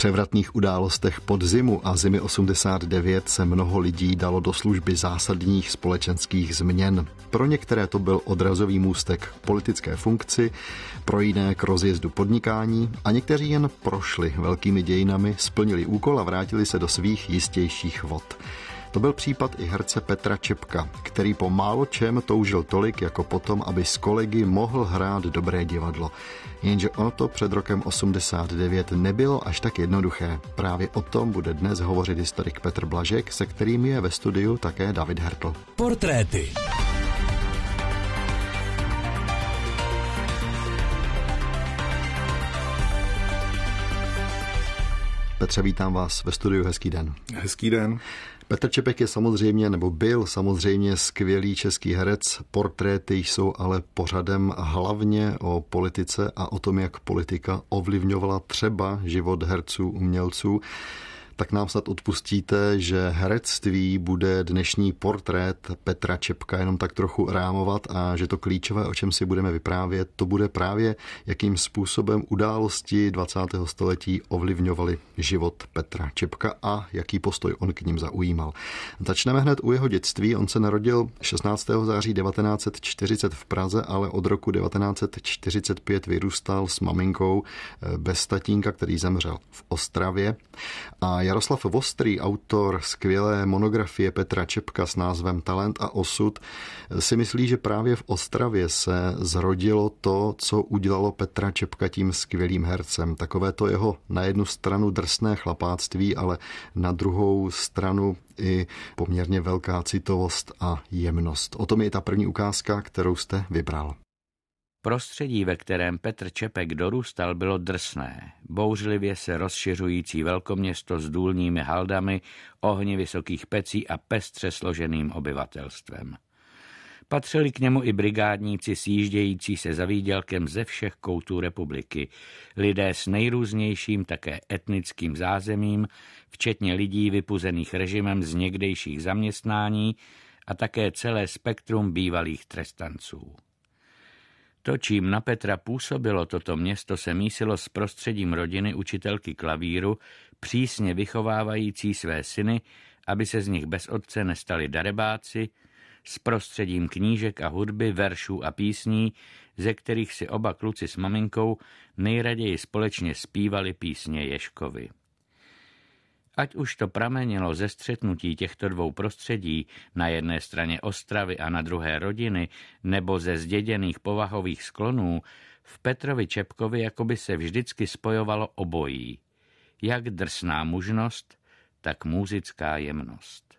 převratných událostech podzimu a zimy 89 se mnoho lidí dalo do služby zásadních společenských změn. Pro některé to byl odrazový můstek k politické funkci, pro jiné k rozjezdu podnikání a někteří jen prošli velkými dějinami, splnili úkol a vrátili se do svých jistějších vod. To byl případ i herce Petra Čepka, který po málo čem toužil tolik jako potom, aby s kolegy mohl hrát dobré divadlo. Jenže ono to před rokem 89 nebylo až tak jednoduché. Právě o tom bude dnes hovořit historik Petr Blažek, se kterým je ve studiu také David Hertl. Portréty. Petře, vítám vás ve studiu, hezký den. Hezký den. Petr Čepek je samozřejmě, nebo byl samozřejmě skvělý český herec. Portréty jsou ale pořadem hlavně o politice a o tom, jak politika ovlivňovala třeba život herců, umělců. Tak nám snad odpustíte, že herectví bude dnešní portrét Petra Čepka jenom tak trochu rámovat a že to klíčové, o čem si budeme vyprávět, to bude právě, jakým způsobem události 20. století ovlivňovaly život Petra Čepka a jaký postoj on k ním zaujímal. Začneme hned u jeho dětství. On se narodil 16. září 1940 v Praze, ale od roku 1945 vyrůstal s maminkou bez tatínka, který zemřel v Ostravě. A Jaroslav Vostrý, autor skvělé monografie Petra Čepka s názvem Talent a osud, si myslí, že právě v Ostravě se zrodilo to, co udělalo Petra Čepka tím skvělým hercem. Takové to jeho na jednu stranu drsné chlapáctví, ale na druhou stranu i poměrně velká citovost a jemnost. O tom je ta první ukázka, kterou jste vybral. Prostředí, ve kterém Petr Čepek dorůstal, bylo drsné. Bouřlivě se rozšiřující velkoměsto s důlními haldami, ohni vysokých pecí a pestře složeným obyvatelstvem. Patřili k němu i brigádníci sjíždějící se za výdělkem ze všech koutů republiky, lidé s nejrůznějším také etnickým zázemím, včetně lidí vypuzených režimem z někdejších zaměstnání a také celé spektrum bývalých trestanců. To, čím na Petra působilo toto město, se mísilo s prostředím rodiny učitelky klavíru, přísně vychovávající své syny, aby se z nich bez otce nestali darebáci, s prostředím knížek a hudby, veršů a písní, ze kterých si oba kluci s maminkou nejraději společně zpívali písně Ježkovi. Ať už to pramenilo ze střetnutí těchto dvou prostředí, na jedné straně Ostravy a na druhé rodiny, nebo ze zděděných povahových sklonů, v Petrovi Čepkovi jakoby se vždycky spojovalo obojí. Jak drsná mužnost, tak muzická jemnost.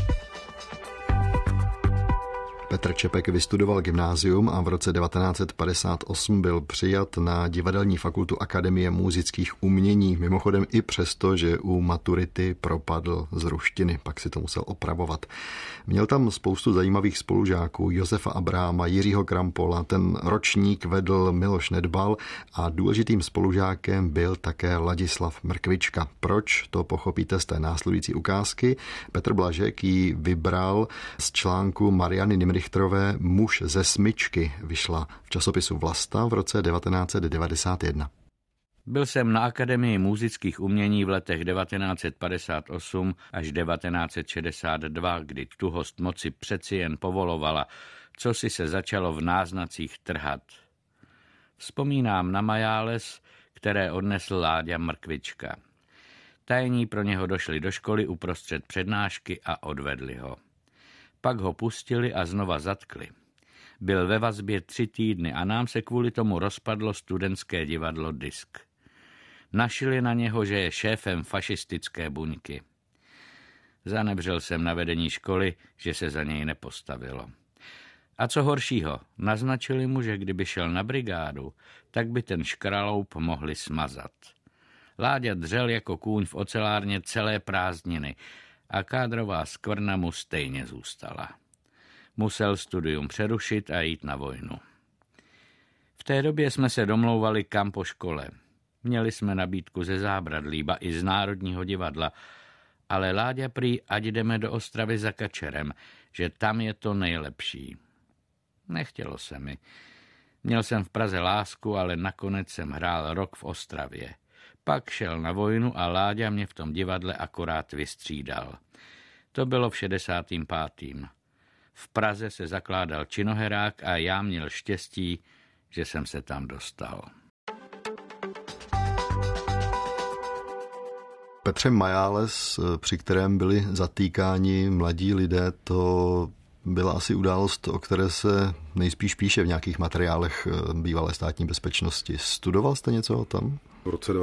Petr Čepek vystudoval gymnázium a v roce 1958 byl přijat na divadelní fakultu Akademie múzických umění. Mimochodem i přesto, že u maturity propadl z ruštiny, pak si to musel opravovat. Měl tam spoustu zajímavých spolužáků, Josefa Abráma, Jiřího Krampola, ten ročník vedl Miloš Nedbal a důležitým spolužákem byl také Ladislav Mrkvička. Proč? To pochopíte z té následující ukázky. Petr Blažek ji vybral z článku Mariany Nimrichterové Muž ze smyčky, vyšla v časopisu Vlasta v roce 1991. Byl jsem na Akademii múzických umění v letech 1958 až 1962, kdy tuhost moci přeci jen povolovala, co si se začalo v náznacích trhat. Vzpomínám na majáles, které odnesl Láďa Mrkvička. Tajní pro něho došli do školy uprostřed přednášky a odvedli ho. Pak ho pustili a znova zatkli. Byl ve vazbě 3 týdny a nám se kvůli tomu rozpadlo studentské divadlo Disk. Našili na něho, že je šéfem fašistické buňky. Zanebřel jsem na vedení školy, že se za něj nepostavilo. A co horšího, naznačili mu, že kdyby šel na brigádu, tak by ten škraloup mohli smazat. Láďa dřel jako kůň v ocelárně celé prázdniny a kádrová skvrna mu stejně zůstala. Musel studium přerušit a jít na vojnu. V té době jsme se domlouvali kam po škole. Měli jsme nabídku ze Zábradlí, ba i z Národního divadla, ale Láďa prý, ať jdeme do Ostravy za kačerem, že tam je to nejlepší. Nechtělo se mi. Měl jsem v Praze lásku, ale nakonec jsem hrál rok v Ostravě. Pak šel na vojnu a Láďa mě v tom divadle akorát vystřídal. To bylo v 65. V Praze se zakládal činoherák a já měl štěstí, že jsem se tam dostal. Petře, Majáles, při kterém byli zatýkáni mladí lidé, to byla asi událost, o které se nejspíš píše v nějakých materiálech bývalé státní bezpečnosti. Studoval jste něco o tom? V roce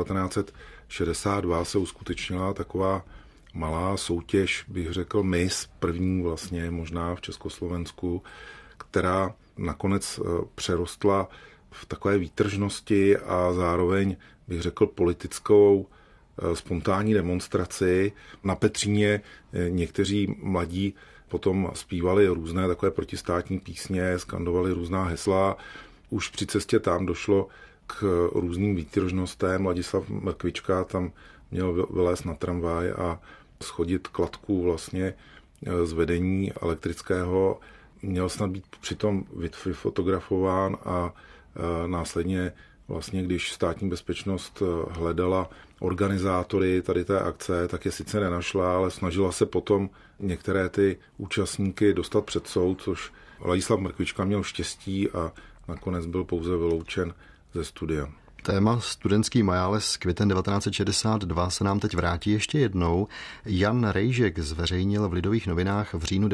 1962 se uskutečnila taková malá soutěž, bych řekl Miss, první vlastně možná v Československu, která nakonec přerostla v takové výtržnosti a zároveň, bych řekl, politickou spontánní demonstraci. Na Petříně někteří mladí potom zpívali různé takové protistátní písně, skandovali různá hesla. Už při cestě tam došlo k různým výtržnostem. Ladislav Mrkvička tam měl vylézt na tramvaj a schodit kladku vlastně z vedení elektrického. Měl snad být přitom vyfotografován a následně vlastně, když státní bezpečnost hledala organizátory tady té akce, tak je sice nenašla, ale snažila se potom některé ty účastníky dostat před soud, což Ladislav Mrkvička měl štěstí a nakonec byl pouze vyloučen ze studia. Téma studentský Majáles květen 1962 se nám teď vrátí ještě jednou. Jan Rejžek zveřejnil v Lidových novinách v říjnu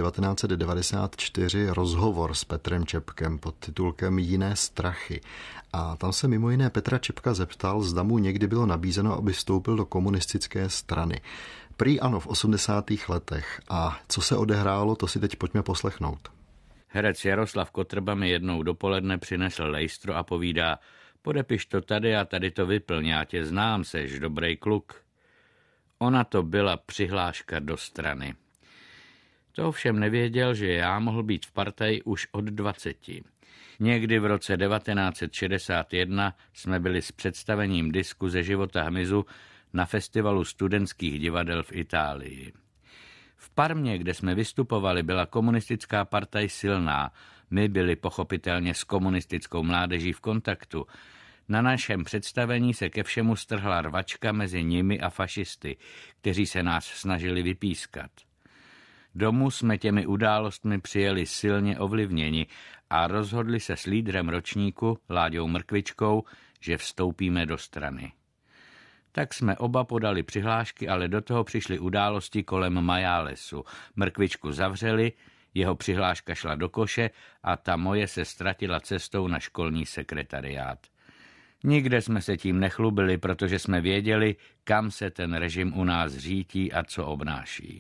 1994 rozhovor s Petrem Čepkem pod titulkem Jiné strachy. A tam se mimo jiné Petra Čepka zeptal, zda mu někdy bylo nabízeno, aby vstoupil do komunistické strany. Prý ano, v 80. letech. A co se odehrálo, to si teď pojďme poslechnout. Herec Jaroslav Kotrba mi jednou dopoledne přinesl lejstro a povídá: podepiš to tady a tady to vyplň, já tě znám, seš dobrý kluk. Ona to byla přihláška do strany. To ovšem nevěděl, že já mohl být v partaji už od 20. Někdy v roce 1961 jsme byli s představením disku ze života hmyzu na festivalu studentských divadel v Itálii. V Parmě, kde jsme vystupovali, byla komunistická partaj silná. My byli pochopitelně s komunistickou mládeží v kontaktu. Na našem představení se ke všemu strhla rvačka mezi nimi a fašisty, kteří se nás snažili vypískat. Domů jsme těmi událostmi přijeli silně ovlivněni a rozhodli se s lídrem ročníku, Láďou Mrkvičkou, že vstoupíme do strany. Tak jsme oba podali přihlášky, ale do toho přišly události kolem Majálesu. Mrkvičku zavřeli, jeho přihláška šla do koše a ta moje se ztratila cestou na školní sekretariát. Nikde jsme se tím nechlubili, protože jsme věděli, kam se ten režim u nás řítí a co obnáší.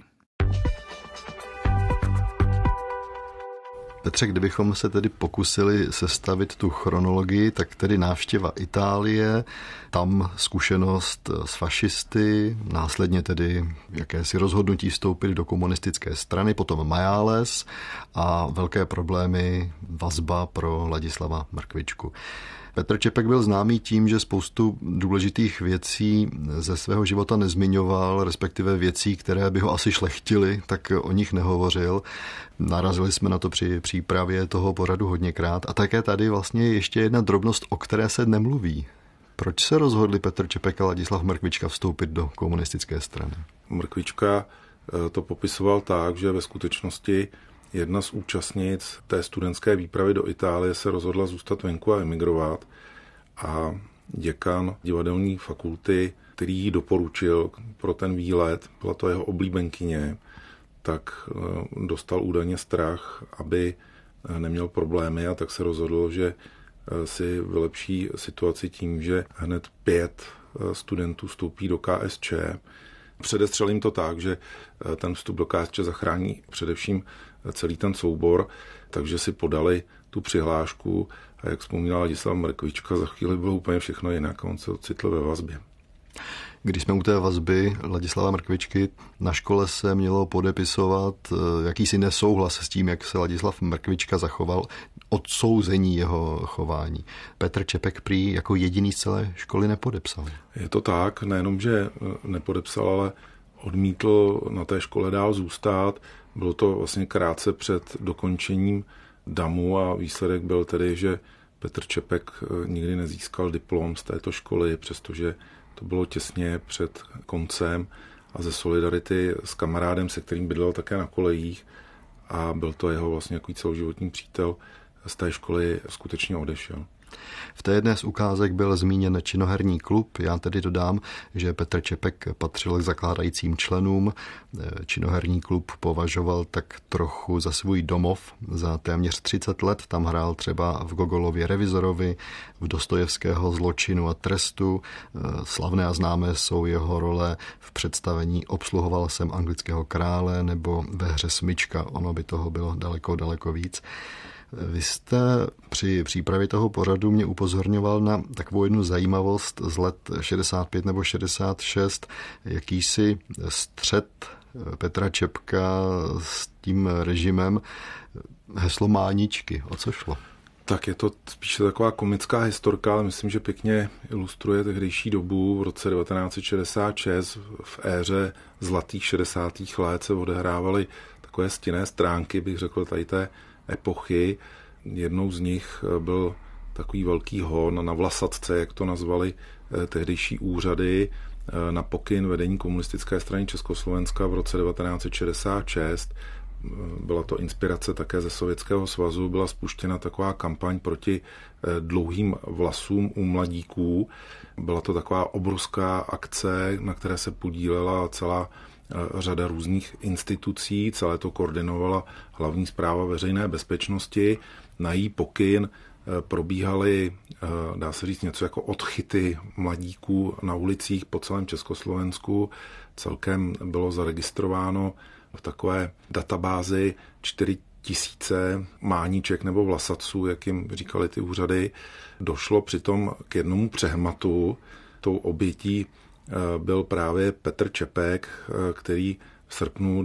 Petře, kdybychom se tedy pokusili sestavit tu chronologii, tak tedy návštěva Itálie, tam zkušenost s fašisty, následně tedy jakési rozhodnutí vstoupit do komunistické strany, potom Majáles a velké problémy, vazba pro Ladislava Mrkvičku. Petr Čepek byl známý tím, že spoustu důležitých věcí ze svého života nezmiňoval, respektive věcí, které by ho asi šlechtily, tak o nich nehovořil. Narazili jsme na to při přípravě toho pořadu hodněkrát. A také tady vlastně je ještě jedna drobnost, o které se nemluví. Proč se rozhodli Petr Čepek a Ladislav Mrkvička vstoupit do komunistické strany? Mrkvička to popisoval tak, že ve skutečnosti jedna z účastnic té studentské výpravy do Itálie se rozhodla zůstat venku a emigrovat a děkan divadelní fakulty, který jí doporučil pro ten výlet, byla to jeho oblíbenkyně, tak dostal údajně strach, aby neměl problémy a tak se rozhodl, že si vylepší situaci tím, že hned 5 studentů vstoupí do KSČ. Předestřel jim to tak, že ten vstup do KSČ zachrání především celý ten soubor, takže si podali tu přihlášku a jak vzpomínala Ladislav Mrkvička, za chvíli bylo úplně všechno jinak a on se ocitl ve vazbě. Když jsme u té vazby Ladislava Mrkvičky, na škole se mělo podepisovat jakýsi nesouhlas s tím, jak se Ladislav Mrkvička zachoval, odsouzení jeho chování. Petr Čepek prý jako jediný z celé školy nepodepsal. Je to tak, nejenom, že nepodepsal, ale odmítl na té škole dál zůstat. Bylo to vlastně krátce před dokončením DAMu a výsledek byl tedy, že Petr Čepek nikdy nezískal diplom z této školy, přestože to bylo těsně před koncem a ze solidarity s kamarádem, se kterým bydlel také na kolejích a byl to jeho vlastně jako celoživotní přítel, z té školy skutečně odešel. V té jedné z ukázek byl zmíněn činoherní klub. Já tedy dodám, že Petr Čepek patřil k zakládajícím členům. Činoherní klub považoval tak trochu za svůj domov. Za téměř 30 let tam hrál třeba v Gogolově Revizorovi, v Dostojevského Zločinu a trestu. Slavné a známé jsou jeho role v představení Obsluhoval jsem anglického krále nebo ve hře Smyčka. Ono by toho bylo daleko víc. Vy jste při přípravě toho pořadu mě upozorňoval na takovou jednu zajímavost z let 65 nebo 66, jakýsi střet Petra Čepka s tím režimem, heslo Máničky. O co šlo? Tak je to spíše taková komická historka, ale myslím, že pěkně ilustruje tehdejší dobu. V roce 1966 v éře zlatých 60. let se odehrávaly takové stinné stránky, bych řekl, tady té epochy. Jednou z nich byl takový velký hon na Vlasatce, jak to nazvali tehdejší úřady, na pokyn vedení komunistické strany Československa v roce 1966. Byla to inspirace také ze Sovětského svazu, byla spuštěna taková kampaň proti dlouhým vlasům u mladíků. Byla to taková obrovská akce, na které se podílela celá řada různých institucí, celé to koordinovala hlavní správa veřejné bezpečnosti. Na její pokyn probíhaly, dá se říct, něco jako odchyty mladíků na ulicích po celém Československu. Celkem bylo zaregistrováno v takové databázi 4000 mániček nebo vlasatců, jak jim říkali ty úřady. Došlo přitom k jednomu přehmatu. Tou obětí byl právě Petr Čepek, který v srpnu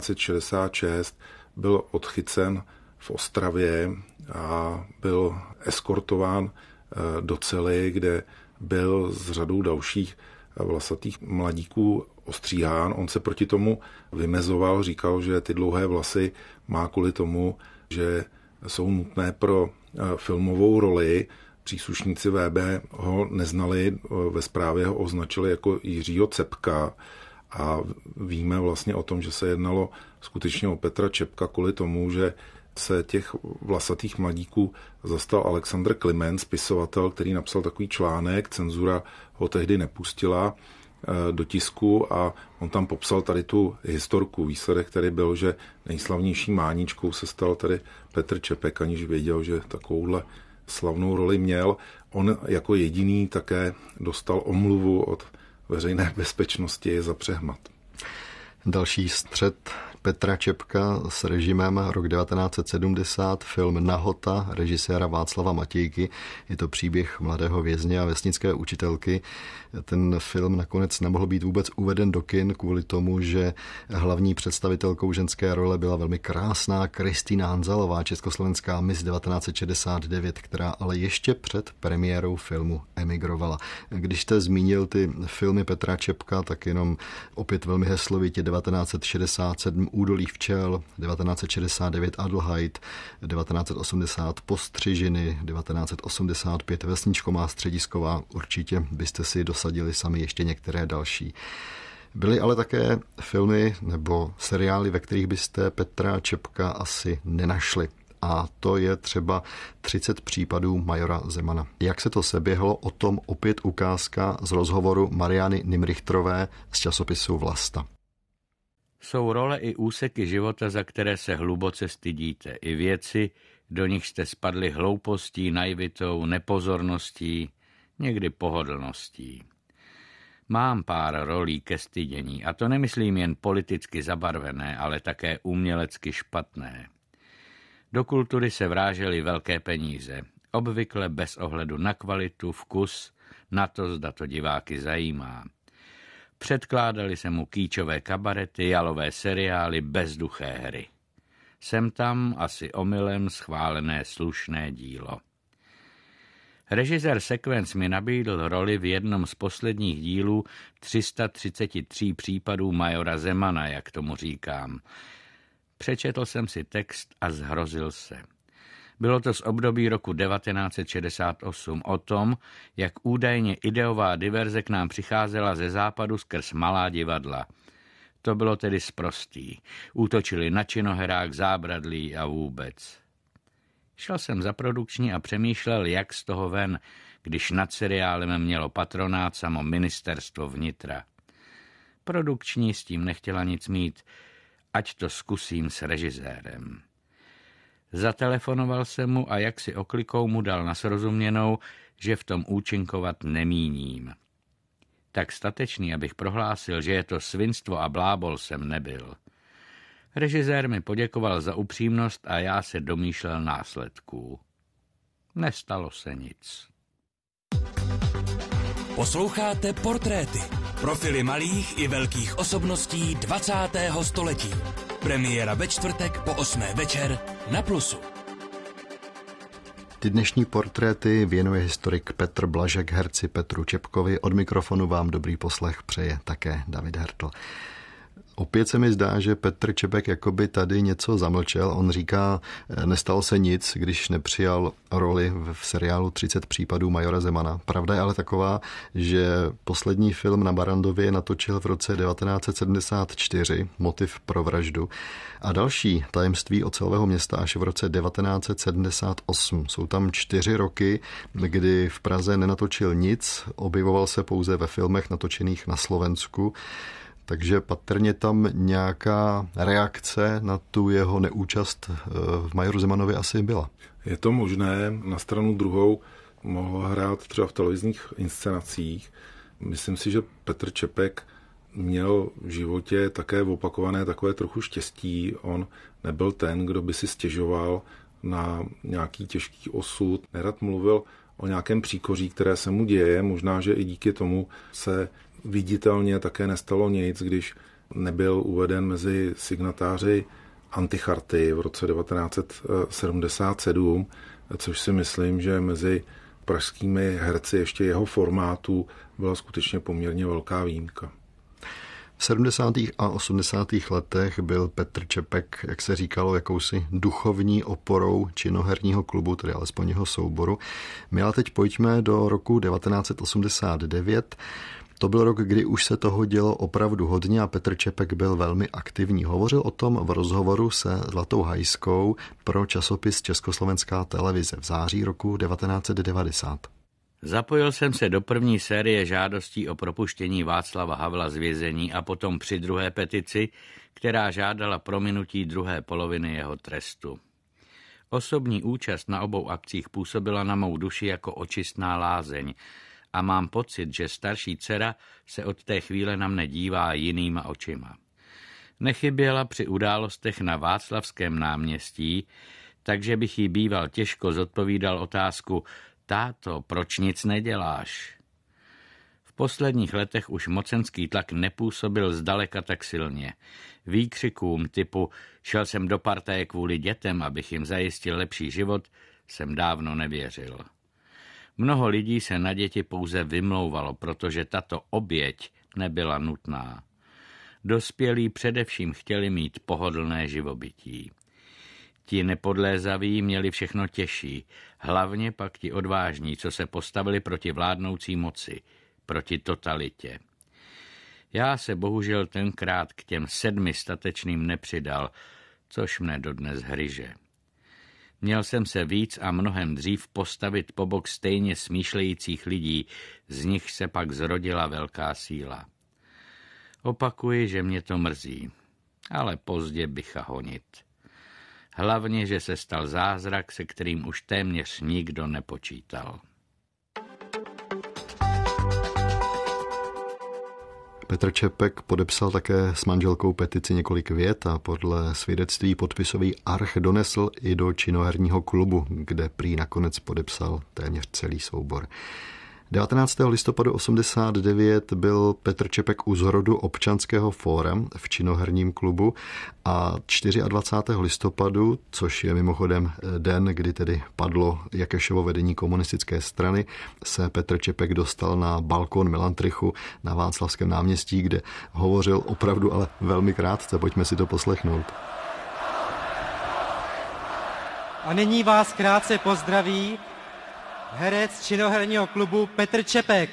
1966 byl odchycen v Ostravě a byl eskortován do cely, kde byl s řadou dalších vlasatých mladíků ostříhán. On se proti tomu vymezoval, říkal, že ty dlouhé vlasy má kvůli tomu, že jsou nutné pro filmovou roli. Příslušníci VB ho neznali, ve zprávě ho označili jako Jiřího Cepka a víme vlastně o tom, že se jednalo skutečně o Petra Čepka kvůli tomu, že se těch vlasatých mladíků zastal Alexandr Kliment, spisovatel, který napsal takový článek, cenzura ho tehdy nepustila do tisku a on tam popsal tady tu historku. Výsledek který byl, že nejslavnější máničkou se stal tady Petr Čepek, aniž věděl, že takovouhle slavnou roli měl. On jako jediný také dostal omluvu od veřejné bezpečnosti za přehmat. Další střet Petra Čepka s režimem rok 1970, film Nahota režiséra Václava Matějky. Je to příběh mladého vězně a vesnické učitelky. Ten film nakonec nemohl být vůbec uveden do kin kvůli tomu, že hlavní představitelkou ženské role byla velmi krásná Kristýna Hanzalová, československá Miss 1969, která ale ještě před premiérou filmu emigrovala. Když jste zmínil ty filmy Petra Čepka, tak jenom opět velmi heslovitě 1967 Údolí včel, 1969 Adelheid, 1980 Postřižiny, 1985 Vesničko má středisková. Určitě byste si dosadili sami ještě některé další. Byly ale také filmy nebo seriály, ve kterých byste Petra Čepka asi nenašli. A to je třeba 30 případů majora Zemana. Jak se to seběhlo, o tom opět ukázka z rozhovoru Mariany Nimrichtrové z časopisu Vlasta. Jsou role i úseky života, za které se hluboce stydíte. I věci, do nich jste spadli hloupostí, naivitou, nepozorností, někdy pohodlností. Mám pár rolí ke stydění, a to nemyslím jen politicky zabarvené, ale také umělecky špatné. Do kultury se vrážely velké peníze, obvykle bez ohledu na kvalitu, vkus, na to, zda to diváky zajímá. Předkládali se mu kýčové kabarety, jalové seriály, bezduché hry. Sem tam asi omylem schválené slušné dílo. Režisér Sekvenc mi nabídl roli v jednom z posledních dílů 333 případů majora Zemana, jak tomu říkám. Přečetl jsem si text a zhrozil se. Bylo to z období roku 1968 o tom, jak údajně ideová diverze k nám přicházela ze západu skrz malá divadla. To bylo tedy sprostý. Útočili na činoherách, zábradlí a vůbec. Šel jsem za produkční a přemýšlel, jak z toho ven, když nad seriálem mělo patronát samo ministerstvo vnitra. Produkční s tím nechtěla nic mít, ať to zkusím s režisérem. Zatelefonoval jsem mu a jaksi oklikou mu dal na srozuměnou, že v tom účinkovat nemíním. Tak statečný, abych prohlásil, že je to svinstvo a blábol, jsem nebyl. Režisér mi poděkoval za upřímnost a já se domýšlel následků. Nestalo se nic. Posloucháte Portréty. Profily malých i velkých osobností 20. století. Premiéra ve čtvrtek po 8. večer na Plusu. Ty dnešní portréty věnuje historik Petr Blažek herci Petru Čepkovi. Od mikrofonu vám dobrý poslech přeje také David Hertl. Opět se mi zdá, že Petr Čepek jakoby tady něco zamlčel. On říká, nestalo se nic, když nepřijal roli v seriálu 30 případů majora Zemana. Pravda je ale taková, že poslední film na Barrandově natočil v roce 1974, Motiv pro vraždu. A další, Tajemství ocelového města, až v roce 1978. Jsou tam 4 roky, kdy v Praze nenatočil nic, objevoval se pouze ve filmech natočených na Slovensku. Takže patrně tam nějaká reakce na tu jeho neúčast v majoru Zemanovi asi byla. Je to možné. Na stranu druhou mohl hrát třeba v televizních inscenacích. Myslím si, že Petr Čepek měl v životě také opakované takové trochu štěstí. On nebyl ten, kdo by si stěžoval na nějaký těžký osud. Nerad mluvil o nějakém příkoří, které se mu děje. Možná, že i díky tomu se viditelně také nestalo nic, když nebyl uveden mezi signatáři anticharty v roce 1977, což si myslím, že mezi pražskými herci ještě jeho formátu byla skutečně poměrně velká výjimka. V 70. a 80. letech byl Petr Čepek, jak se říkalo, jakousi duchovní oporou činoherního klubu, tedy alespoň jeho souboru. My ale teď pojďme do roku 1989. To byl rok, kdy už se toho dělo opravdu hodně a Petr Čepek byl velmi aktivní. Hovořil o tom v rozhovoru se Zlatou Hajskou pro časopis Československá televize v září roku 1990. Zapojil jsem se do první série žádostí o propuštění Václava Havla z vězení a potom při druhé petici, která žádala prominutí druhé poloviny jeho trestu. Osobní účast na obou akcích působila na mou duši jako očistná lázeň a mám pocit, že starší dcera se od té chvíle na mne dívá jinýma očima. Nechyběla při událostech na Václavském náměstí, takže bych jí býval těžko zodpovídal otázku: táto, proč nic neděláš? V posledních letech už mocenský tlak nepůsobil zdaleka tak silně. Výkřikům typu šel jsem do partaje kvůli dětem, abych jim zajistil lepší život, jsem dávno nevěřil. Mnoho lidí se na děti pouze vymlouvalo, protože tato oběť nebyla nutná. Dospělí především chtěli mít pohodlné živobytí. Ti nepodlézaví měli všechno těžší, hlavně pak ti odvážní, co se postavili proti vládnoucí moci, proti totalitě. Já se bohužel tenkrát k těm 7 statečným nepřidal, což mne dodnes hryže. Měl jsem se víc a mnohem dřív postavit po bok stejně smýšlejících lidí, z nich se pak zrodila velká síla. Opakuji, že mě to mrzí, ale pozdě bycha honit. Hlavně, že se stal zázrak, se kterým už téměř nikdo nepočítal. Petr Čepek podepsal také s manželkou petici Několik vět a podle svědectví podpisový arch donesl i do činoherního klubu, kde prý nakonec podepsal téměř celý soubor. 19. listopadu 89 byl Petr Čepek u zrodu Občanského fóra v činoherním klubu a 24. listopadu, což je mimochodem den, kdy tedy padlo Jakešovo vedení komunistické strany, se Petr Čepek dostal na balkon Melantrichu na Václavském náměstí, kde hovořil opravdu ale velmi krátce. Pojďme si to poslechnout. A nyní vás krátce pozdraví herec činoherního klubu Petr Čepek.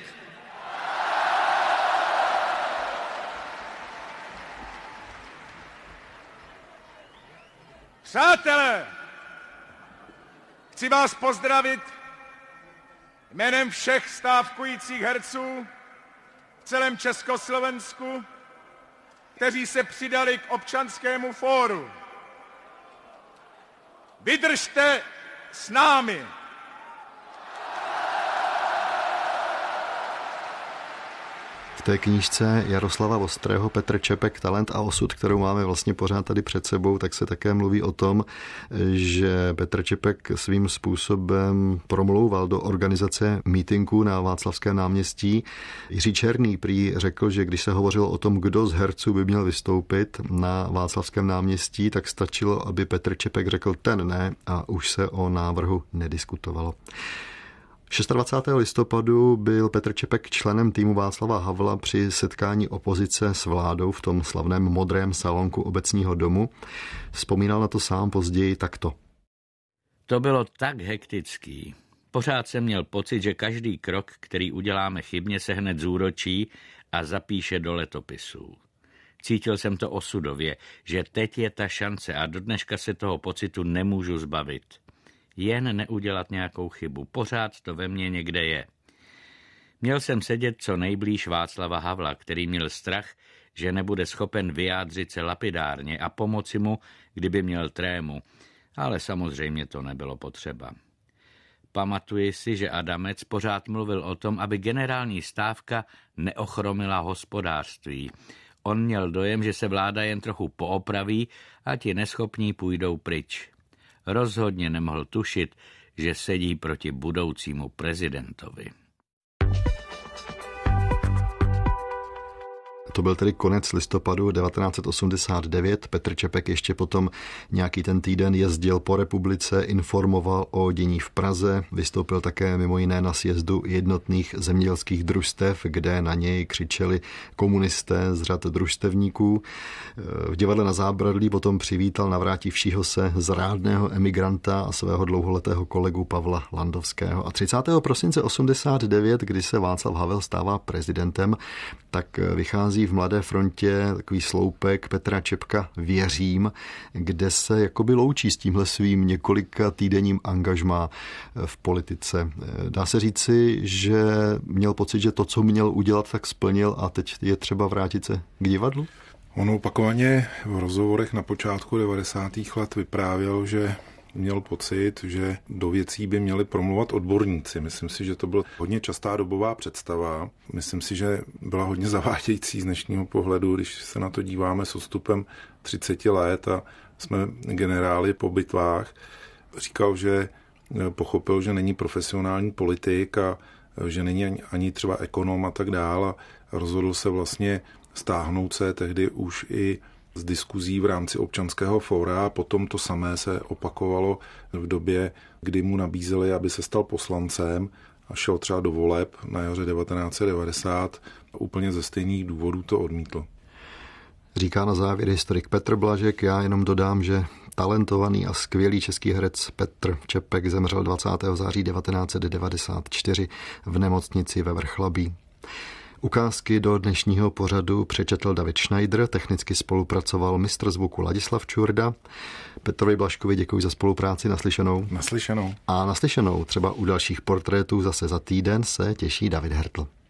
Přátelé, chci vás pozdravit jménem všech stávkujících herců v celém Československu, kteří se přidali k občanskému fóru. Vydržte s námi! V té knížce Jaroslava Vostrého Petr Čepek, talent a osud, kterou máme vlastně pořád tady před sebou, tak se také mluví o tom, že Petr Čepek svým způsobem promlouval do organizace mítinku na Václavském náměstí. Jiří Černý prý řekl, že když se hovořilo o tom, kdo z herců by měl vystoupit na Václavském náměstí, tak stačilo, aby Petr Čepek řekl ten ne a už se o návrhu nediskutovalo. 26. listopadu byl Petr Čepek členem týmu Václava Havla při setkání opozice s vládou v tom slavném modrém salonku Obecního domu. Vzpomínal na to sám později takto. To bylo tak hektický. Pořád jsem měl pocit, že každý krok, který uděláme chybně, se hned zúročí a zapíše do letopisů. Cítil jsem to osudově, že teď je ta šance a do dneška se toho pocitu nemůžu zbavit. Jen neudělat nějakou chybu. Pořád to ve mně někde je. Měl jsem sedět co nejblíž Václava Havla, který měl strach, že nebude schopen vyjádřit se lapidárně a pomoci mu, kdyby měl trému. Ale samozřejmě to nebylo potřeba. Pamatuji si, že Adamec pořád mluvil o tom, aby generální stávka neochromila hospodářství. On měl dojem, že se vláda jen trochu poopraví a ti neschopní půjdou pryč. Rozhodně nemohl tušit, že sedí proti budoucímu prezidentovi. To byl tedy konec listopadu 1989. Petr Čepek ještě potom nějaký ten týden jezdil po republice, informoval o dění v Praze, vystoupil také mimo jiné na sjezdu jednotných zemědělských družstev, kde na něj křičeli komunisté z řad družstevníků. V divadle Na Zábradlí potom přivítal navrátivšího se zrádného emigranta a svého dlouholetého kolegu Pavla Landovského. A 30. prosince 89, kdy se Václav Havel stává prezidentem, tak vychází v Mladé frontě takový sloupek Petra Čepka Věřím, kde se jakoby loučí s tímhle svým několika týdenním angažmá v politice. Dá se říci, že měl pocit, že to, co měl udělat, tak splnil a teď je třeba vrátit se k divadlu? On opakovaně v rozhovorech na počátku 90. let vyprávěl, že měl pocit, že do věcí by měli promluvat odborníci. Myslím si, že to byla hodně častá dobová představa. Myslím si, že byla hodně zavádějící z dnešního pohledu, když se na to díváme s odstupem 30 let a jsme generáli po bitvách. Říkal, že pochopil, že není profesionální politik a že není ani třeba ekonom a tak dál a rozhodl se vlastně stáhnout se tehdy už i z diskuzí v rámci občanského fóra a potom to samé se opakovalo v době, kdy mu nabízeli, aby se stal poslancem a šel třeba do voleb na jaře 1990. Úplně ze stejných důvodů to odmítl. Říká na závěr historik Petr Blažek. Já jenom dodám, že talentovaný a skvělý český herec Petr Čepek zemřel 20. září 1994 v nemocnici ve Vrchlabí. Ukázky do dnešního pořadu přečetl David Schneider, technicky spolupracoval mistr zvuku Ladislav Čurda. Petrovi Blažkovi děkuji za spolupráci, naslyšenou. Naslyšenou. A naslyšenou třeba u dalších portrétů zase za týden se těší David Hertl.